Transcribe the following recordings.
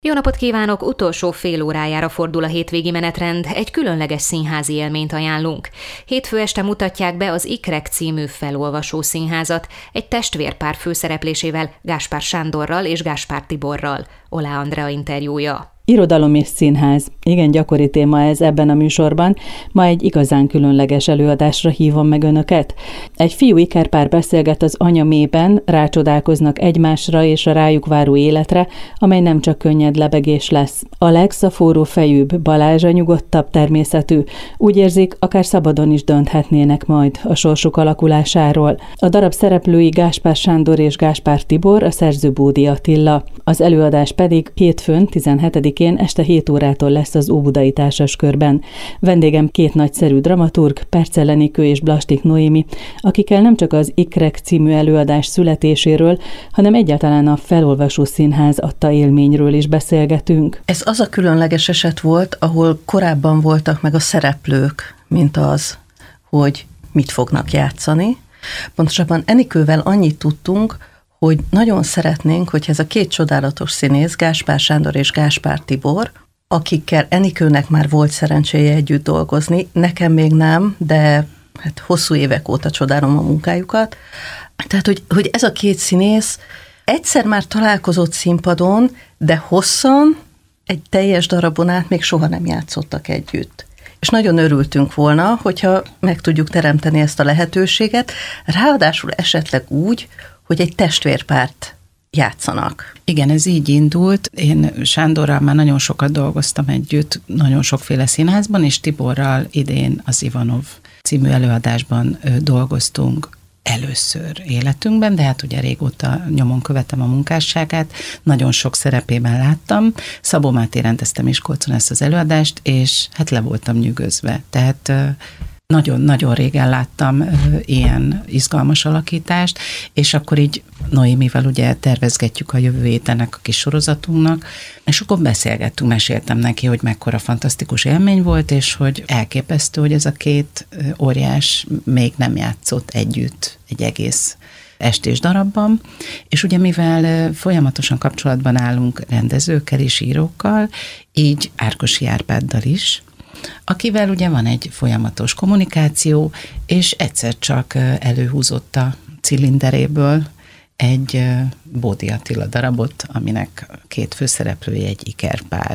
Jó napot kívánok! Utolsó fél órájára fordul a hétvégi menetrend, egy különleges színházi élményt ajánlunk. Hétfő este mutatják be az Ikrek című felolvasó színházat, egy testvérpár főszereplésével, Gáspár Sándorral és Gáspár Tiborral. Olá Andrea interjúja. Irodalom és színház. Igen, gyakori téma ez ebben a műsorban. Ma egy igazán különleges előadásra hívom meg önöket. Egy fiú-ikerpár beszélget az anya mélyben, rácsodálkoznak egymásra és a rájuk váró életre, amely nem csak könnyed lebegés lesz. Alex a forró fejűbb, Balázs a nyugodtabb természetű. Úgy érzik, akár szabadon is dönthetnének majd a sorsuk alakulásáról. A darab szereplői Gáspár Sándor és Gáspár Tibor, a szerző Bódi Attila. Az előadás pedig hétfőn, 17-én este 7 órától lesz az Óbudai Társaskörben. Vendégem két nagyszerű dramaturg, Percel Enikő és Blastik Noémi, akikkel nem csak az Ikrek című előadás születéséről, hanem egyáltalán a felolvasó színház adta élményről is beszélgetünk. Ez az a különleges eset volt, ahol korábban voltak meg a szereplők, mint az, hogy mit fognak játszani. Pontosabban Enikővel annyit tudtunk, hogy nagyon szeretnénk, hogy ez a két csodálatos színész, Gáspár Sándor és Gáspár Tibor, akikkel Enikőnek már volt szerencséje együtt dolgozni, nekem még nem, de hát hosszú évek óta csodálom a munkájukat. Tehát, hogy ez a két színész egyszer már találkozott színpadon, de hosszan, egy teljes darabon át még soha nem játszottak együtt. És nagyon örültünk volna, hogyha meg tudjuk teremteni ezt a lehetőséget, ráadásul esetleg úgy, hogy egy testvérpárt játszanak. Igen, ez így indult. Én Sándorral már nagyon sokat dolgoztam együtt, nagyon sokféle színházban, és Tiborral idén az Ivanov című előadásban dolgoztunk először életünkben, de hát ugye régóta nyomon követem a munkásságát, nagyon sok szerepében láttam. Szabó Máté rendezte Miskolcon ezt az előadást, és hát le voltam nyűgözve. Tehát nagyon-nagyon régen láttam ilyen izgalmas alakítást, és akkor így Noémivel ugye tervezgetjük a jövő ennek a kis sorozatunknak, és akkor beszélgettünk, meséltem neki, hogy mekkora fantasztikus élmény volt, és hogy elképesztő, hogy ez a két óriás még nem játszott együtt egy egész estés darabban, és ugye mivel folyamatosan kapcsolatban állunk rendezőkkel és írókkal, így Árkosi Árpáddal is, akivel ugye van egy folyamatos kommunikáció, és egyszer csak előhúzott a cilinderéből egy Bódi Attila darabot, aminek két főszereplője egy ikerpár.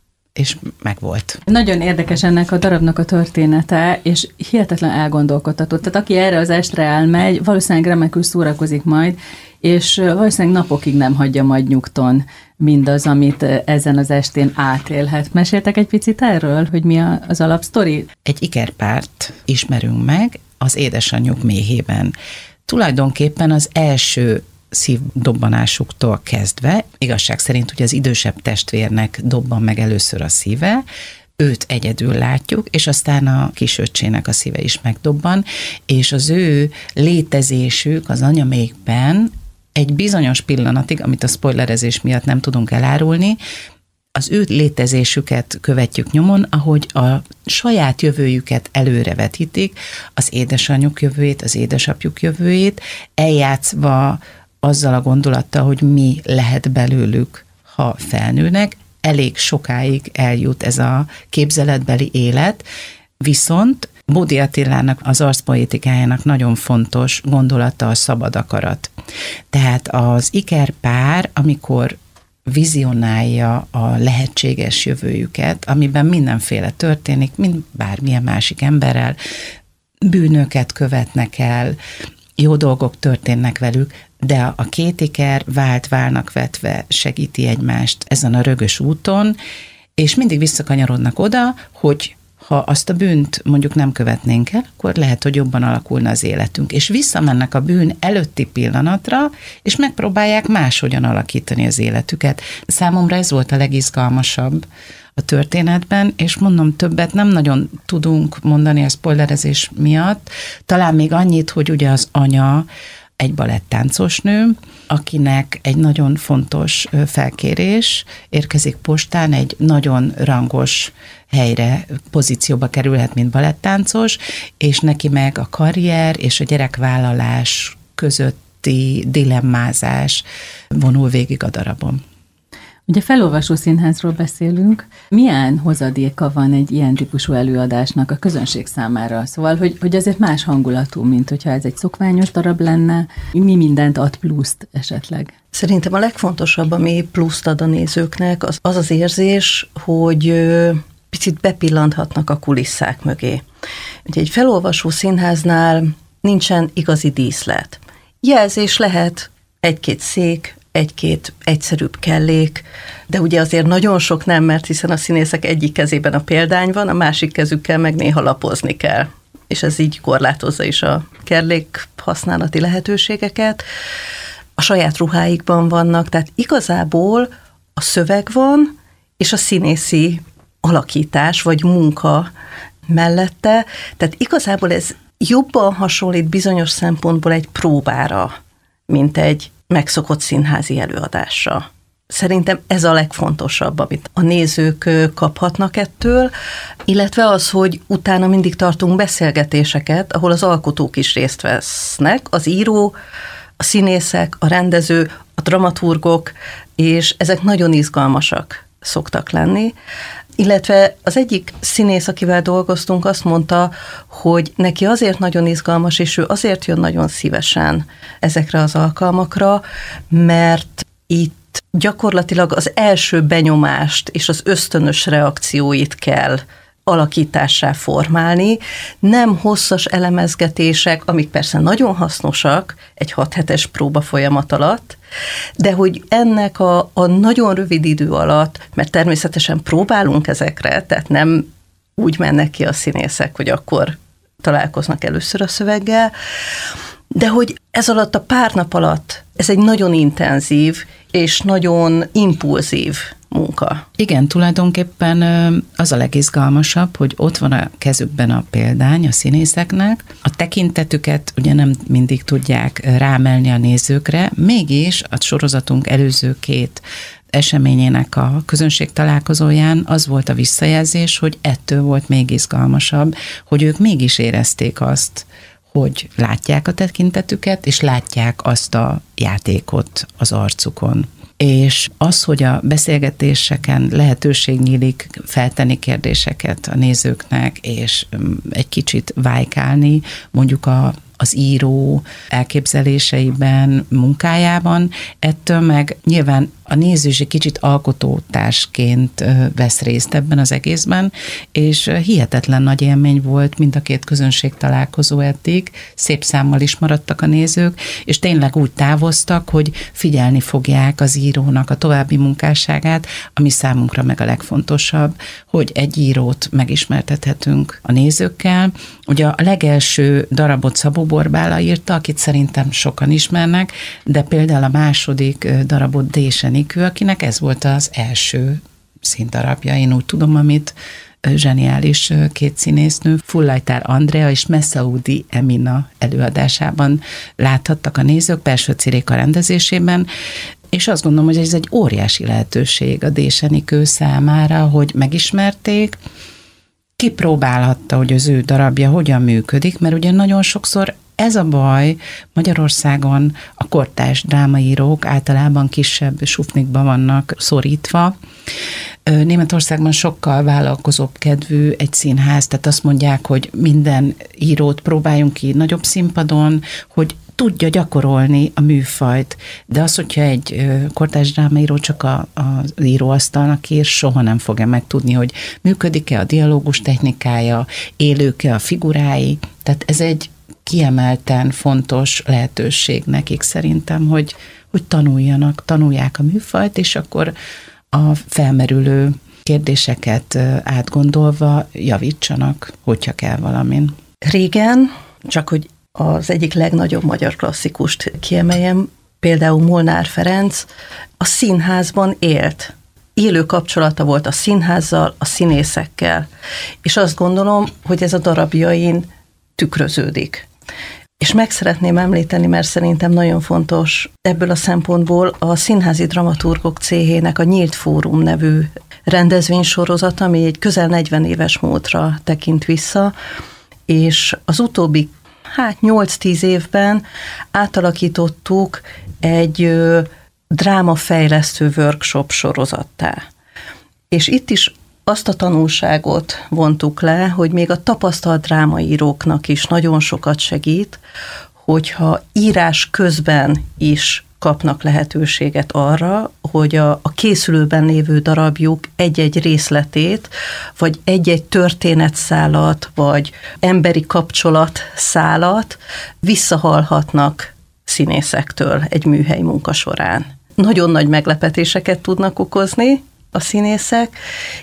És megvolt. Nagyon érdekes ennek a darabnak a története, és hihetetlen elgondolkodtató. Tehát aki erre az estre elmegy, valószínűleg remekül szórakozik majd, és valószínűleg napokig nem hagyja majd nyugton mindaz, amit ezen az estén átélhet. Meséltek egy picit erről, hogy mi az alapsztori? Egy ikerpárt ismerünk meg az édesanyjuk méhében. Tulajdonképpen az első szívdobbanásuktól kezdve, igazság szerint ugye az idősebb testvérnek dobban meg először a szíve, őt egyedül látjuk, és aztán a kisöccsének a szíve is megdobban, és az ő létezésük az anyamékben egy bizonyos pillanatig, amit a spoilerezés miatt nem tudunk elárulni, az ő létezésüket követjük nyomon, ahogy a saját jövőjüket előrevetítik, az édesanyjuk jövőjét, az édesapjuk jövőjét, eljátszva azzal a gondolattal, hogy mi lehet belőlük, ha felnőnek, elég sokáig eljut ez a képzeletbeli élet, viszont Bódi Attilának az arszpoétikájának nagyon fontos gondolata a szabad akarat. Tehát az ikerpár, amikor vizionálja a lehetséges jövőjüket, amiben mindenféle történik, mint bármilyen másik emberrel, bűnöket követnek el, jó dolgok történnek velük, de a két iker válnak vetve segíti egymást ezen a rögös úton, és mindig visszakanyarodnak oda, hogy ha azt a bűnt mondjuk nem követnénk el, akkor lehet, hogy jobban alakulna az életünk. És visszamennek a bűn előtti pillanatra, és megpróbálják máshogyan alakítani az életüket. Számomra ez volt a legizgalmasabb a történetben, és mondom, többet nem nagyon tudunk mondani a spoilerezés miatt. Talán még annyit, hogy ugye az anya egy balettáncos nő, akinek egy nagyon fontos felkérés érkezik postán, egy nagyon rangos helyre, pozícióba kerülhet, mint balettáncos, és neki meg a karrier és a gyerekvállalás közötti dilemmázás vonul végig a darabon. Ugye felolvasó színházról beszélünk. Milyen hozadéka van egy ilyen típusú előadásnak a közönség számára? Szóval, hogy azért más hangulatú, mint hogyha ez egy szokványos darab lenne. Mi mindent ad pluszt esetleg? Szerintem a legfontosabb, ami pluszt ad a nézőknek, az érzés, hogy picit bepillanthatnak a kulisszák mögé. Ugye egy felolvasó színháznál nincsen igazi díszlet. Jelzés lehet egy-két szék, egy-két egyszerűbb kellék, de ugye azért nagyon sok nem, mert hiszen a színészek egyik kezében a példány van, a másik kezükkel meg néha lapozni kell. És ez így korlátozza is a kellék használati lehetőségeket. A saját ruháikban vannak, tehát igazából a szöveg van, és a színészi alakítás vagy munka mellette, tehát igazából ez jobban hasonlít bizonyos szempontból egy próbára, mint egy megszokott színházi előadásra. Szerintem ez a legfontosabb, amit a nézők kaphatnak ettől, illetve az, hogy utána mindig tartunk beszélgetéseket, ahol az alkotók is részt vesznek, az író, a színészek, a rendező, a dramaturgok, és ezek nagyon izgalmasak szoktak lenni. Illetve az egyik színész, akivel dolgoztunk, azt mondta, hogy neki azért nagyon izgalmas, és ő azért jön nagyon szívesen ezekre az alkalmakra, mert itt gyakorlatilag az első benyomást és az ösztönös reakcióit kell alakítássá formálni, nem hosszas elemezgetések, amik persze nagyon hasznosak egy 6 hetes próba folyamat alatt, de hogy ennek a nagyon rövid idő alatt, mert természetesen próbálunk ezekre, tehát nem úgy mennek ki a színészek, hogy akkor találkoznak először a szöveggel, de hogy ez alatt a pár nap alatt ez egy nagyon intenzív és nagyon impulzív munka. Igen, tulajdonképpen az a legizgalmasabb, hogy ott van a kezükben a példány a színészeknek, a tekintetüket ugye nem mindig tudják rámelni a nézőkre, mégis a sorozatunk előző 2 eseményének a közönség találkozóján az volt a visszajelzés, hogy ettől volt még izgalmasabb, hogy ők mégis érezték azt, hogy látják a tekintetüket, és látják azt a játékot az arcukon. És az, hogy a beszélgetéseken lehetőség nyílik feltenni kérdéseket a nézőknek, és egy kicsit vájkálni, mondjuk az író elképzeléseiben, munkájában, ettől meg nyilván a néző is egy kicsit alkotótársként vesz részt ebben az egészben, és hihetetlen nagy élmény volt mind a 2 közönség találkozó eddig, szép számmal is maradtak a nézők, és tényleg úgy távoztak, hogy figyelni fogják az írónak a további munkásságát, ami számunkra meg a legfontosabb, hogy egy írót megismertethetünk a nézőkkel. Ugye a legelső darabot Szabó Borbála írta, akit szerintem sokan ismernek, de például a második darabot Dése Nikő, akinek ez volt az első színdarabja, én úgy tudom, amit zseniális 2 színésznő, Fullajtár Andrea és Messaoudi Emina előadásában láthattak a nézők, Perső Ciréka rendezésében, és azt gondolom, hogy ez egy óriási lehetőség a Dése Nikő számára, hogy megismerték, kipróbálhatta, hogy az ő darabja hogyan működik, mert ugye nagyon sokszor ez a baj, Magyarországon a kortárs drámaírók általában kisebb sufnikba vannak szorítva. Németországban sokkal vállalkozóbb kedvű egy színház, tehát azt mondják, hogy minden írót próbáljunk ki nagyobb színpadon, hogy tudja gyakorolni a műfajt, de az, hogyha egy kortárs drámaíró csak az íróasztalnak ír, soha nem fogja megtudni, hogy működik-e a dialógus technikája, élők-e a figurái, tehát ez egy kiemelten fontos lehetőség nekik szerintem, hogy tanulják a műfajt, és akkor a felmerülő kérdéseket átgondolva javítsanak, hogyha kell valamin. Régen, csak hogy az egyik legnagyobb magyar klasszikust kiemeljem, például Molnár Ferenc a színházban élt. Élő kapcsolata volt a színházzal, a színészekkel, és azt gondolom, hogy ez a darabjain tükröződik. És meg szeretném említeni, mert szerintem nagyon fontos ebből a szempontból a Színházi Dramaturgok Céhének a Nyílt Fórum nevű rendezvénysorozat, ami egy közel 40 éves múltra tekint vissza, és az utóbbi 8-10 évben átalakítottuk egy drámafejlesztő workshop sorozattá. És itt is azt a tanulságot vontuk le, hogy még a tapasztalt drámaíróknak is nagyon sokat segít, hogyha írás közben is kapnak lehetőséget arra, hogy a készülőben lévő darabjuk egy-egy részletét, vagy egy-egy történetszálat, vagy emberi kapcsolatszálat visszahallhatnak színészektől egy műhely munka során. Nagyon nagy meglepetéseket tudnak okozni a színészek,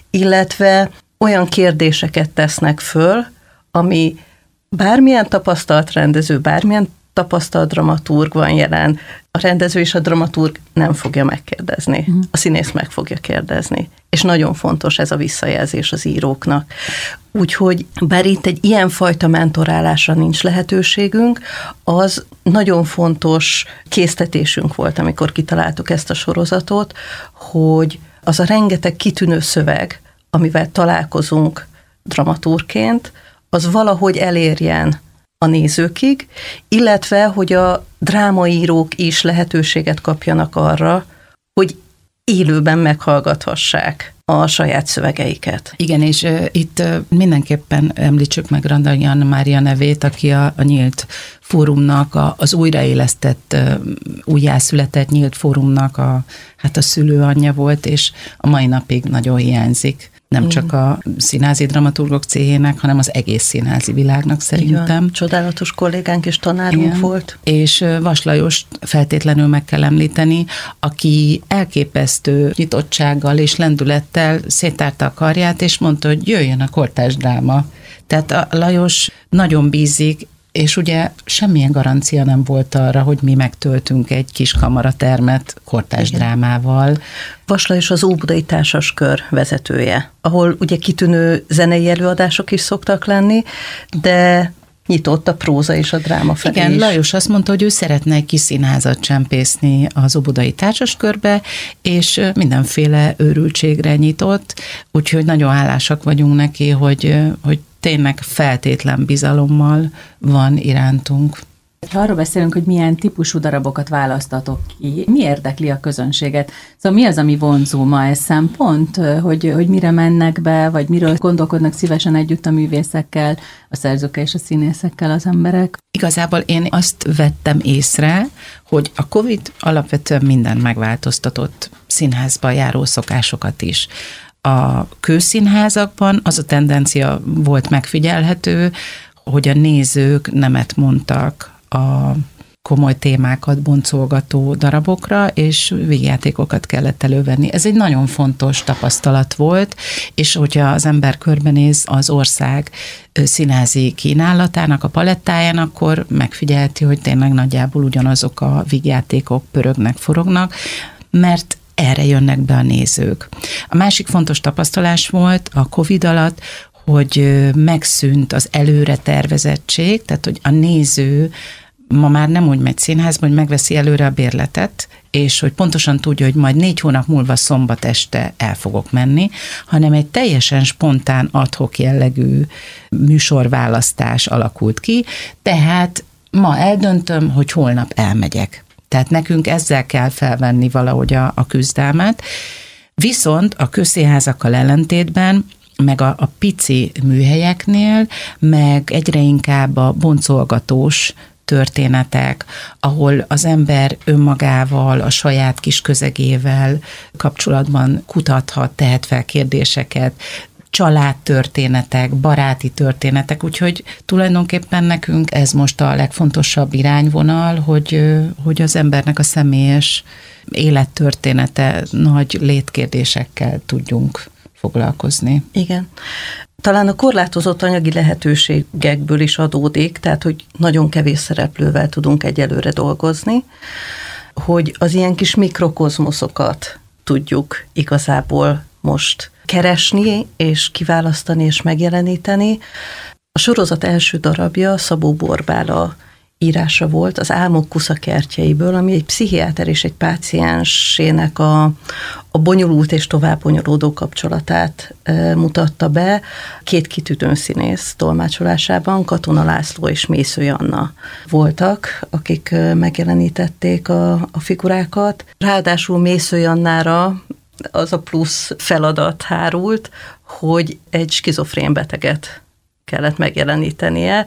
illetve olyan kérdéseket tesznek föl, ami bármilyen tapasztalt rendező, bármilyen tapasztalt dramaturg van jelen, a rendező és a dramaturg nem fogja megkérdezni. A színész meg fogja kérdezni. És nagyon fontos ez a visszajelzés az íróknak. Úgyhogy bár itt egy ilyenfajta mentorálásra nincs lehetőségünk, az nagyon fontos késztetésünk volt, amikor kitaláltuk ezt a sorozatot, hogy az a rengeteg kitűnő szöveg, amivel találkozunk dramaturgként, az valahogy elérjen a nézőkig, illetve, hogy a drámaírók is lehetőséget kapjanak arra, hogy élőben meghallgathassák a saját szövegeiket. Igen, és itt mindenképpen említsük meg Randall Jan Mária nevét, aki a Nyílt Fórumnak, az újraélesztett, újjászületett Nyílt Fórumnak a szülőanyja volt, és a mai napig nagyon hiányzik. Nem csak a színházi dramaturgok céhének, hanem az egész színházi világnak szerintem. Csodálatos kollégánk és tanárunk volt. És Vas Lajost feltétlenül meg kell említeni, aki elképesztő nyitottsággal és lendülettel széttárta a karját, és mondta, hogy jöjjön a kortárs dráma. Tehát a Lajos nagyon bízik, és ugye semmilyen garancia nem volt arra, hogy mi megtöltünk egy kis kamaratermet kortárs drámával. Vas Lajos az Óbudai Társaskör vezetője, ahol ugye kitűnő zenei előadások is szoktak lenni, de nyitott a próza és a dráma felé. Igen, is. Lajos azt mondta, hogy ő szeretne egy kis színházat csempészni az Óbudai Társaskörbe, és mindenféle őrültségre nyitott, úgyhogy nagyon hálásak vagyunk neki, hogy tényleg feltétlen bizalommal van irántunk. Ha arról beszélünk, hogy milyen típusú darabokat választatok ki, mi érdekli a közönséget? Szóval mi az, ami vonzó ma, ez szempont, hogy mire mennek be, vagy miről gondolkodnak szívesen együtt a művészekkel, a szerzőkkel és a színészekkel az emberek? Igazából én azt vettem észre, hogy a Covid alapvetően mindent megváltoztatott, színházba járó szokásokat is. A kőszínházakban az a tendencia volt megfigyelhető, hogy a nézők nemet mondtak a komoly témákat boncolgató darabokra, és vígjátékokat kellett elővenni. Ez egy nagyon fontos tapasztalat volt, és hogyha az ember körbenéz az ország színházi kínálatának, a palettáján, akkor megfigyelheti, hogy tényleg nagyjából ugyanazok a vígjátékok pörögnek, forognak, mert erre jönnek be a nézők. A másik fontos tapasztalás volt a Covid alatt, hogy megszűnt az előre tervezettség, tehát hogy a néző ma már nem úgy megy színházba, hogy megveszi előre a bérletet, és hogy pontosan tudja, hogy majd 4 hónap múlva szombat este el fogok menni, hanem egy teljesen spontán ad-hoc jellegű műsorválasztás alakult ki, tehát ma eldöntöm, hogy holnap elmegyek. Tehát nekünk ezzel kell felvenni valahogy a küzdelmet. Viszont a közszínházakkal ellentétben, meg a pici műhelyeknél, meg egyre inkább a boncolgatós történetek, ahol az ember önmagával, a saját kis közegével kapcsolatban kutathat, tehet fel kérdéseket, családtörténetek, baráti történetek, úgyhogy tulajdonképpen nekünk ez most a legfontosabb irányvonal, hogy az embernek a személyes élettörténete nagy létkérdésekkel tudjunk foglalkozni. Igen. Talán a korlátozott anyagi lehetőségekből is adódik, tehát hogy nagyon kevés szereplővel tudunk egyelőre dolgozni, hogy az ilyen kis mikrokozmoszokat tudjuk igazából most keresni, és kiválasztani, és megjeleníteni. A sorozat első darabja Szabó Borbála írása volt az Álmok kuszakertjeiből, ami egy pszichiáter és egy páciensének a bonyolult és tovább bonyolódó kapcsolatát mutatta be. 2 kitűnő színész tolmácsolásában, Katona László és Mészői Anna voltak, akik megjelenítették a figurákat. Ráadásul Mészői Annára az a plusz feladat hárult, hogy egy skizofrén beteget kellett megjelenítenie,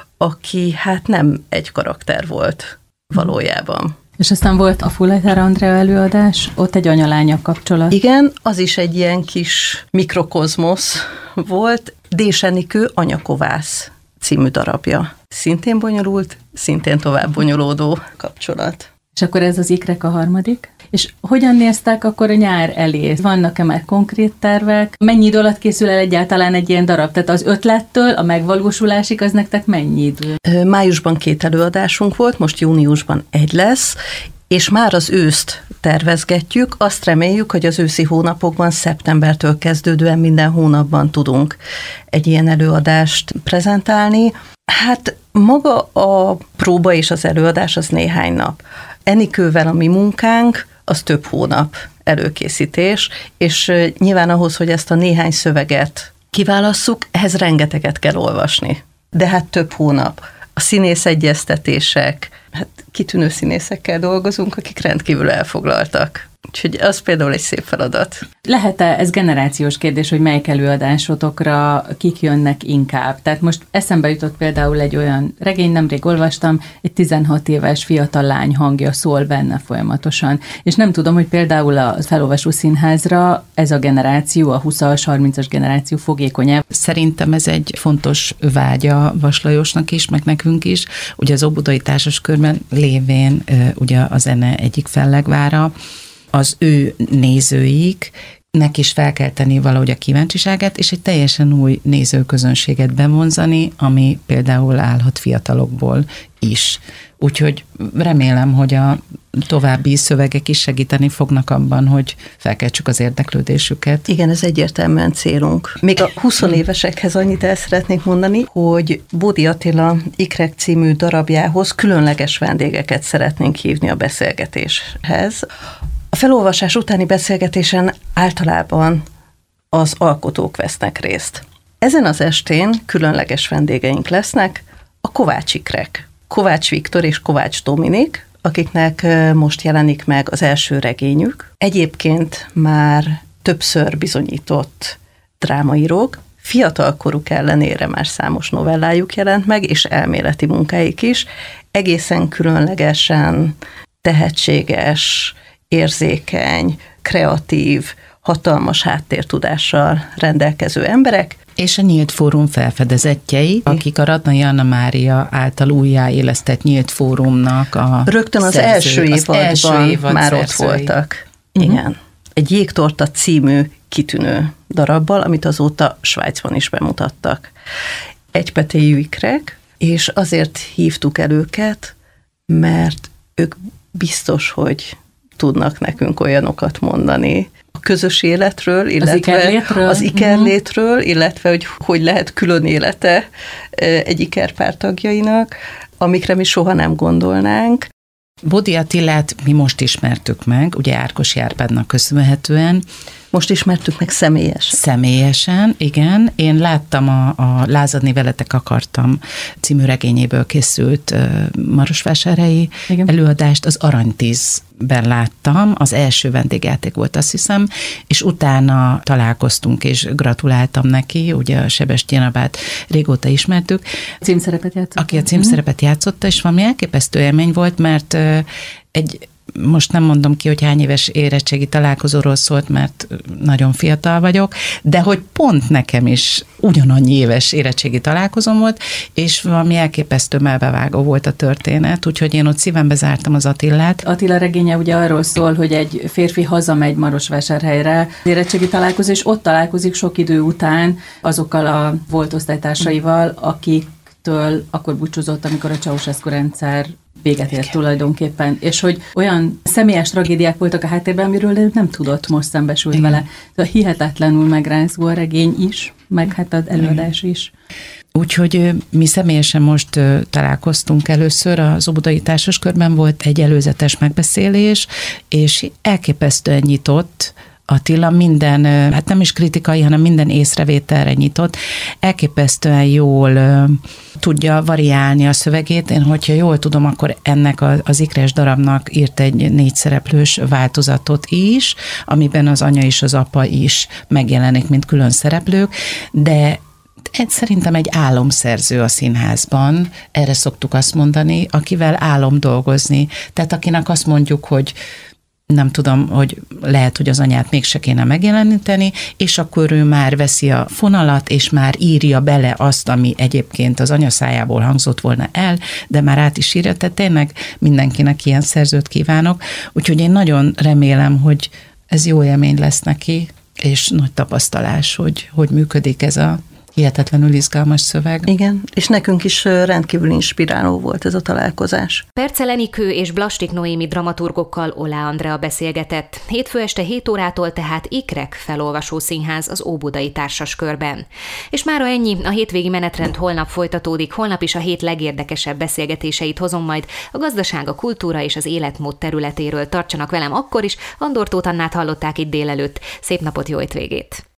aki hát nem egy karakter volt valójában. És aztán volt a Fuller Andrea előadás, ott egy anya-lánya kapcsolat. Igen, az is egy ilyen kis mikrokozmosz volt. Dés Enikő Anyakovász című darabja. Szintén bonyolult, szintén tovább bonyolódó kapcsolat. És akkor ez az ikrek a harmadik. És hogyan néztek akkor a nyár elé? Vannak-e már konkrét tervek? Mennyi idő alatt készül el egyáltalán egy ilyen darab? Tehát az ötlettől a megvalósulásig az nektek mennyi idő? Májusban 2 előadásunk volt, most júniusban 1 lesz, és már az őszt tervezgetjük. Azt reméljük, hogy az őszi hónapokban, szeptembertől kezdődően minden hónapban tudunk egy ilyen előadást prezentálni. Hát maga a próba és az előadás az néhány nap. Enikővel a mi munkánk, az több hónap előkészítés, és nyilván ahhoz, hogy ezt a néhány szöveget kiválasszuk, ehhez rengeteget kell olvasni. De hát több hónap. A színészegyeztetések, hát kitűnő színészekkel dolgozunk, akik rendkívül elfoglaltak. Úgyhogy az például egy szép feladat. Lehet-e, ez generációs kérdés, hogy melyik előadásotokra kik jönnek inkább? Tehát most eszembe jutott például egy olyan regény, nemrég olvastam, egy 16 éves fiatal lány hangja szól benne folyamatosan. És nem tudom, hogy például a felolvasó színházra ez a generáció, a 20-as, 30-as generáció fogékonyabb. Szerintem ez egy fontos vágya Vas Lajosnak is, meg nekünk is. Ugye az Óbudai Társaskörben lévén ugye a zene egyik fellegvára, az ő nézőiknek is fel kell tenni valahogy a kíváncsiságát, és egy teljesen új nézőközönséget bevonzani, ami például állhat fiatalokból is. Úgyhogy remélem, hogy a további szövegek is segíteni fognak abban, hogy felkeltsük az érdeklődésüket. Igen, ez egyértelműen célunk. Még a 20 évesekhez annyit el szeretnék mondani, hogy Bódi Attila Ikrek című darabjához különleges vendégeket szeretnénk hívni a beszélgetéshez. A felolvasás utáni beszélgetésen általában az alkotók vesznek részt. Ezen az estén különleges vendégeink lesznek a Kovács Ikrek, Kovács Viktor és Kovács Dominik, akiknek most jelenik meg az első regényük. Egyébként már többször bizonyított drámaírók, fiatalkoruk ellenére már számos novellájuk jelent meg, és elméleti munkáik is, egészen különlegesen tehetséges, érzékeny, kreatív, hatalmas háttértudással rendelkező emberek. És a Nyílt Fórum felfedezettjei, akik a Radnai Anna Mária által újjáélesztett Nyílt Fórumnak a rögtön az első évadban már ott voltak. Igen. Egy Jégtorta című kitűnő darabbal, amit azóta Svájcban is bemutattak. Egypetéjű ikrek, és azért hívtuk el őket, mert ők biztos, hogy tudnak nekünk olyanokat mondani a közös életről, illetve az ikerlétről, illetve hogy lehet külön élete egy ikerpár tagjainak, amikre mi soha nem gondolnánk. Bódi Attilát mi most ismertük meg, ugye Ákos Árpádnak köszönhetően. Most ismertük meg személyesen. Személyesen, igen. Én láttam a Lázadni veletek akartam című regényéből készült marosvásárhelyi előadást, az Aranytízben láttam, az első vendégjáték volt, azt hiszem, és utána találkoztunk, és gratuláltam neki, ugye a Sebestyén Abát régóta ismertük. Címszerepet játszott. Aki a címszerepet játszotta, és valami elképesztő élmény volt, mert most nem mondom ki, hogy hány éves érettségi találkozóról szólt, mert nagyon fiatal vagyok, de hogy pont nekem is ugyanannyi éves érettségi találkozom volt, és valami elképesztő melbevágó volt a történet, úgyhogy én ott szívembe zártam az Attilát. Attila regénye ugye arról szól, hogy egy férfi hazamegy Marosvásárhelyre érettségi találkozó, és ott találkozik sok idő után azokkal a volt osztálytársaival, akiktől akkor búcsúzott, amikor a Ceausescu rendszer véget ért tulajdonképpen, és hogy olyan személyes tragédiák voltak a háttérben, amiről ő nem tudott, most szembesült vele. De hihetetlenül megrázó a regény is, meg hát az előadás is. Úgyhogy mi személyesen most találkoztunk először, az Óbudai Társaskörben volt egy előzetes megbeszélés, és elképesztően nyitott Attila, minden, hát nem is kritikai, hanem minden észrevételre nyitott, elképesztően jól tudja variálni a szövegét. Én, hogyha jól tudom, akkor ennek az ikres darabnak írt egy 4 szereplős változatot is, amiben az anya és az apa is megjelenik, mint külön szereplők, de szerintem egy álomszerző a színházban, erre szoktuk azt mondani, akivel álom dolgozni. Tehát akinek azt mondjuk, hogy nem tudom, hogy lehet, hogy az anyát mégse kéne megjeleníteni, és akkor ő már veszi a fonalat, és már írja bele azt, ami egyébként az anya szájából hangzott volna el, de már át is írja, tehát tényleg mindenkinek ilyen szerzőt kívánok, úgyhogy én nagyon remélem, hogy ez jó élmény lesz neki, és nagy tapasztalás, hogy működik ez a hihetetlenül izgalmas szöveg. Igen, és nekünk is rendkívül inspiráló volt ez a találkozás. Percel Enikő és Blastik Noémi dramaturgokkal Olá Andrea beszélgetett. Hétfő este 7 órától tehát Ikrek felolvasó színház az Óbudai Társaskörben. És mára ennyi, a hétvégi menetrend holnap folytatódik, holnap is a hét legérdekesebb beszélgetéseit hozom majd a gazdaság, a kultúra és az életmód területéről. Tartsanak velem akkor is, Andor Tóth Annát hallották itt délelőtt. Szép napot, jó hétvégét!